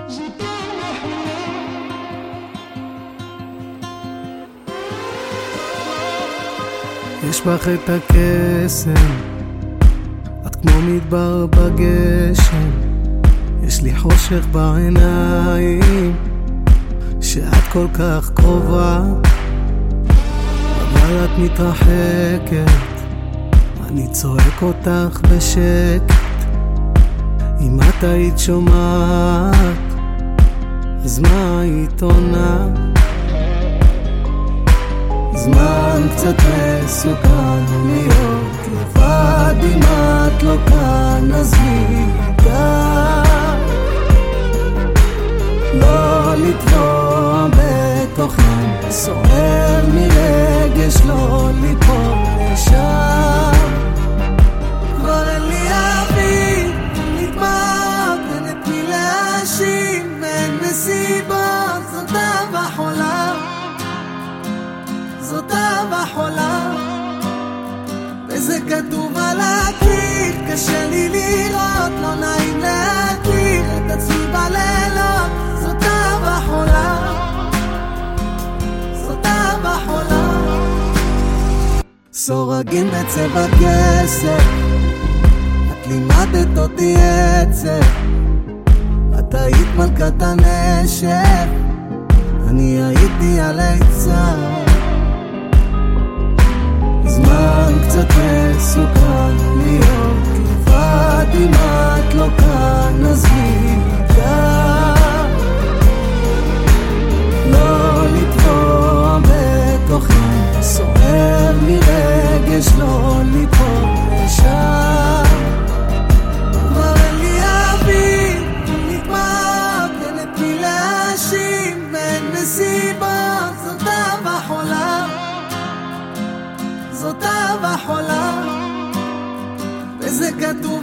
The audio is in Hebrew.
יש בך את הקסם, את כמו מדבר בגשם, יש לי חושך בעיניים שאת כל כך קרובה, אבל את מתרחקת, אני צועק אותך בשקט. אם את היית שומעת, אז מה היית עונה? זמן קצת מסוכן להיות לבד, אם את לא כאן אז מי ידע? לא לטבוע בתוכן סוער מרגש, לא ליפול לשם. כבר אין לי אוויר, נדמק, אין את מי להאשים, אין מסיבות, זאת אהבה חולה, זאת אהבה חולה, וזה כתוב על הקיר, קשה לי לראות, לא נעים להכיר את עצמי בלילות. זאת אהבה חולה, זאת אהבה חולה. סורגים בצבע כסף, את לימדת אותי עצב, את היית מלכת הנשף, אני הייתי על היצר. זמן קצת מסוכן להיות לבד, אם את לא כאן אז מי ידע? לא לטבוע בתוכן סוער מרגש, לא ליפול לשם. כבר אין לי אוויר, נדמק, אין את מי להאשים, אין מסיבות, זאת אהבה חולה, זאת אהבה חולה, וזה כתוב